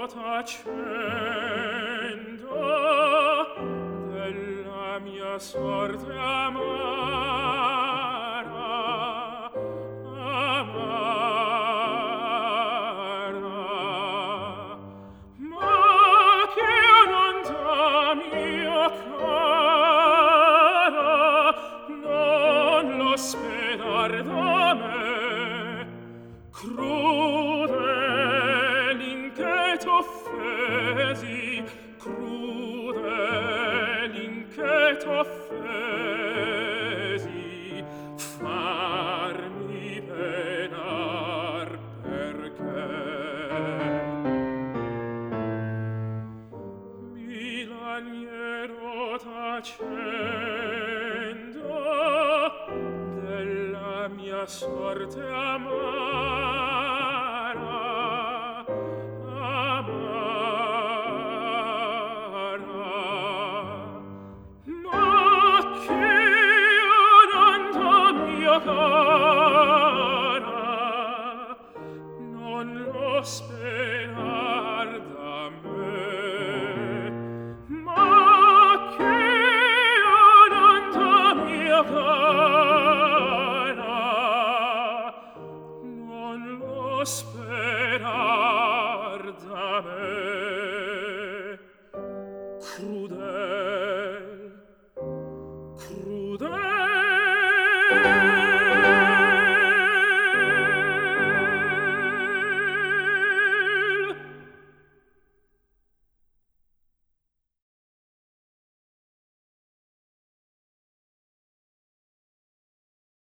tacendo della mia sorte amara, amara, ma che non da mia cara non lo spedar da me, crudel in che t'offesi, crudel in che t'offesi, farmi penar perché milaniero tacendo della mia sorte amara, amara, ma che io non da mia cara non lo spera